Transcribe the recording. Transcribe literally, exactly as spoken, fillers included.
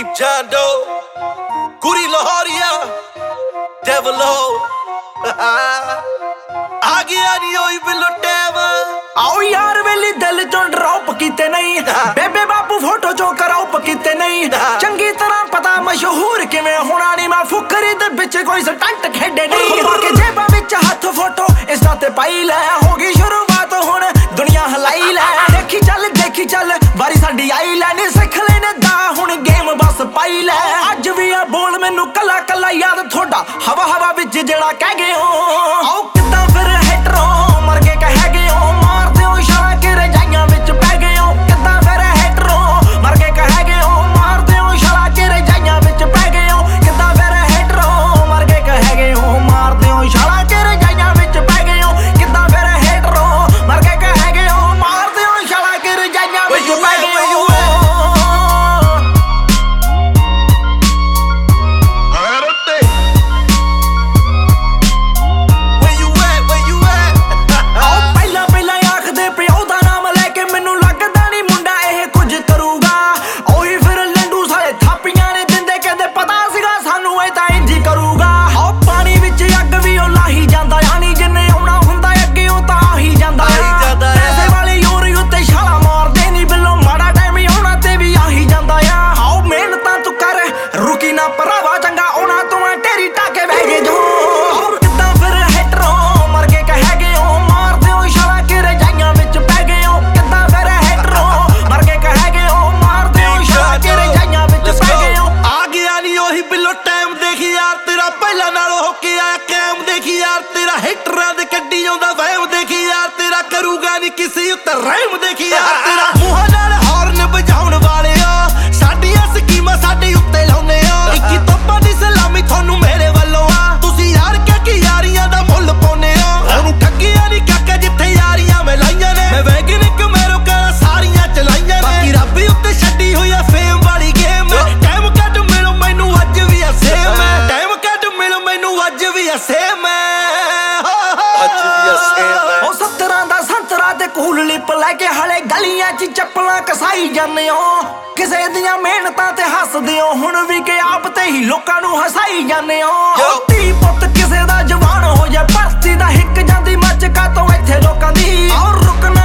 Deep John Doe, Goody Lahoria, Devil Ho. आ गया नी ओई बिल्लो टैम आओ यार वेली दिल चों ड्रॉप कीते नहीं बेबे बापू फोटो चो कराओ कीते नहीं चंगी तरह पता मशहूर किवें होना नहीं मैं फुकरी दे विच कोई स्टंट खेडे नहीं बाकी जेबां विच हाथ फोटो इंस्टा ते पाई लै होगी शुरुआत हुण दुनिया हलाई लै देखी चल देखी चल बारी साडी आई लै नी सिख लेने दा हुण गेम बस पाई लै अज भी आ बोल मैनू कला कला याद थोड़ा हवा हवा विच जेड़ा कह गए हो आओ किदां फिर हेटरो मर के कह गए हो मार दिओ इशारा के रजाइयां विच पै गए हो किदां फिर हेटरो मर के कह गए हो मार दिओ इशारा के रजाइयां विच पै गए हो किदां फिर हेटरो मर के कह गए हो मार दिओ इशारा के रजाइयां विच पै गए हो किदां फिर हेटरो मर के कह गए हो मार दिओ इशारा के रजाइयां विच पै गए हो किसी उत्तर रहम देखी यार तेरा मुहां नाल हॉर्न बजाउण वालिया साडियां स्कीमां साडे उत्ते लाउने आ इक्की तोपां दी सलामी थानू मेरे वल्लों आ तुसी यार क्या की यारियां दा मुੱਲ पाउने आ ओनू ठगिया नहीं काका जिथे यारियां मैं लाइयां ने मैं वैगनिक मैरो करा सारियां चलाइयां ने बाकी रब उत्ते छड्डी होई आ फेम वाली गेम टाइम कट मिलो मैनू अज भी आ सेम टाइम कट मिलो मैनू अज भी आ सेम अज भी आ सेम ओ सत्तरां दा संतरा ते कूल लिप लैके हले गलियां च चप्पलां कसाई जाने हो किसे दियां मेहनतां ते हसदे हो हुण भी के आप ते ही लोकां नू हसाई जाने हो धी पुੱਤ किसे दा जवान हो जाए भर्ती दा हिक जांदी मच का तो इत्थे लोकां दी और रुकना